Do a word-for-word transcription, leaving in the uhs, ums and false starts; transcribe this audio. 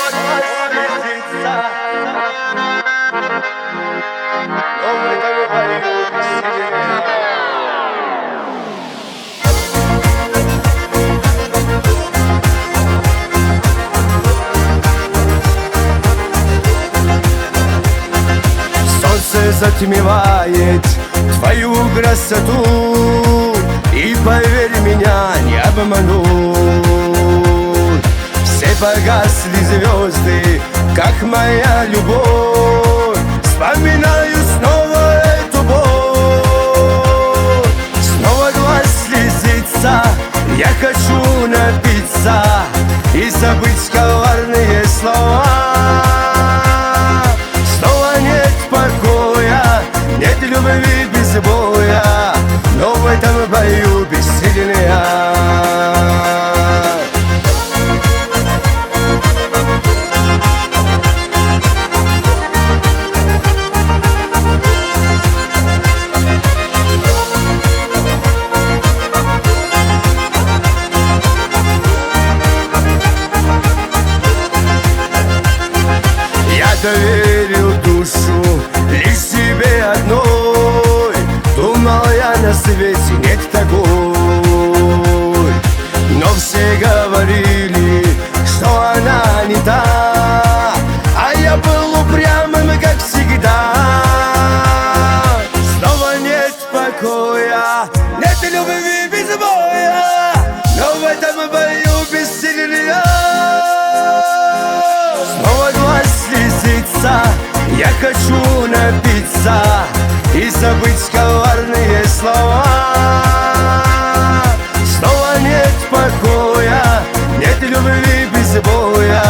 слезится, но в этом бою сильнее. Солнце затмевает твою красоту, и поверь, меня не обманут. Все погасли звезды, как моя любовь. Вспоминаю снова эту боль. Снова глаз слезится, я хочу напиться и забыть коварные слова. Снова нет покоя, нет любви без боя, но в этом бою бессильная. Доверил душу лишь себе одной. Думал, я на свете нет такой. Но все говорили, что она не та, а я был упрямым, как всегда. Снова нет покоя, нет любви без боя, но в этом бою бессильная. Снова глаз слезится, я хочу напиться и забыть коварные слова. Снова нет покоя, нет любви без боя,